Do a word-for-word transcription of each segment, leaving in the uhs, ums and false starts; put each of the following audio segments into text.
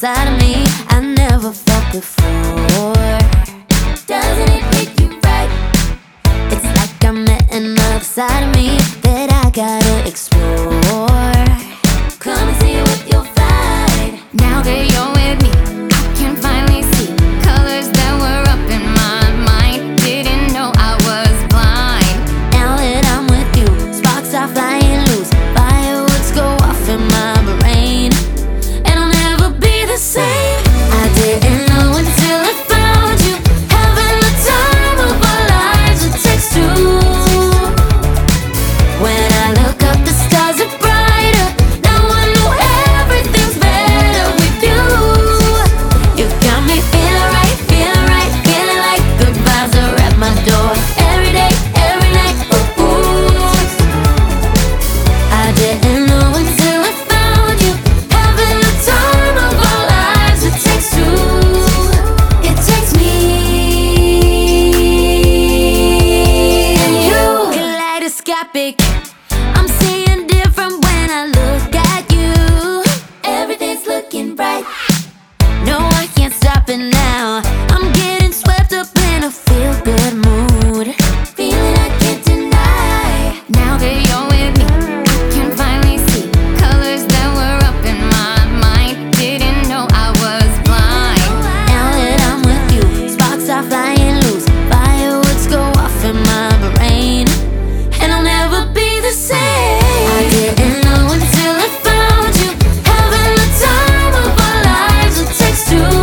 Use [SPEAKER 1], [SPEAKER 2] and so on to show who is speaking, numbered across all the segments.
[SPEAKER 1] inside of me I never felt before. Doesn't it hit you right? It's like I met another side of me that I gotta explore. Come and see what you'll find.
[SPEAKER 2] Now that you're with me, I can finally see colors that were up in my mind. Didn't know I was blind.
[SPEAKER 1] Now that I'm with you, sparks are flying loose, fireworks go off in my brain, and I'll never be the same. I didn't know until I found you, having the time of our lives. It takes two. When I look up, the stars are brighter. Now I know everything's better with you. You got me feeling right, feeling right, feeling like good vibes are at my door. Every day, every night, ooh, ooh. I didn't know until I found you, having the time of our lives. It takes two. It takes me and you. Kaleidoscopic, I'm seeing different when I look at you. Everything's looking bright. No, I can't stop it now. I'm getting swept up in a feel-good mood, feeling I can't deny.
[SPEAKER 2] Now that you're with me, I can finally see colors that were up in my mind. Didn't know I was blind.
[SPEAKER 1] Now that I'm with you, sparks are flying loose, fireworks go off in my brain, and I'll never be the same. I didn't know until I found you, having the time of our lives. It takes two.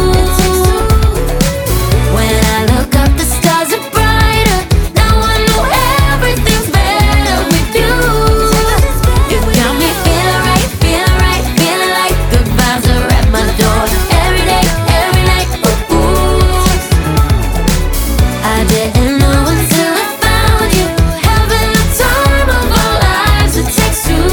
[SPEAKER 1] When I look up, the stars are brighter. Now I know everything's better with you. You got me feeling right, feeling right, feeling like good vibes are at my door. Every day, every night, ooh, ooh. I didn't know until I found you, having the time of our lives. It takes two.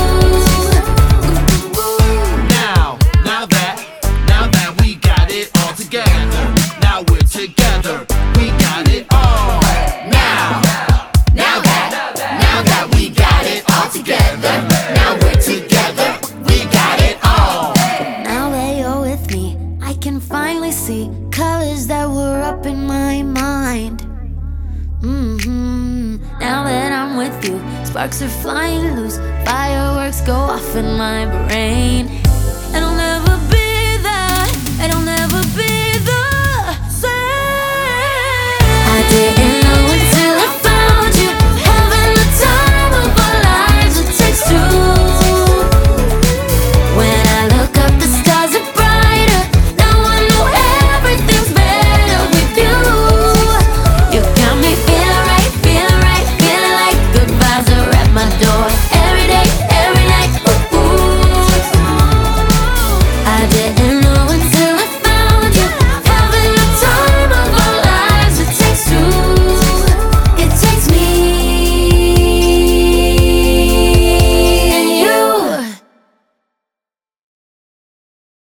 [SPEAKER 3] Now, now that, now that we got it all together. Now we're together, we got it all. Now, now that, now that we got it all together. Now we're together, we got it all.
[SPEAKER 1] Now that you're with me, I can finally see colors that were up in my mind. Mm-hmm. Now that I'm with you, sparks are flying loose, fireworks go off in my brain,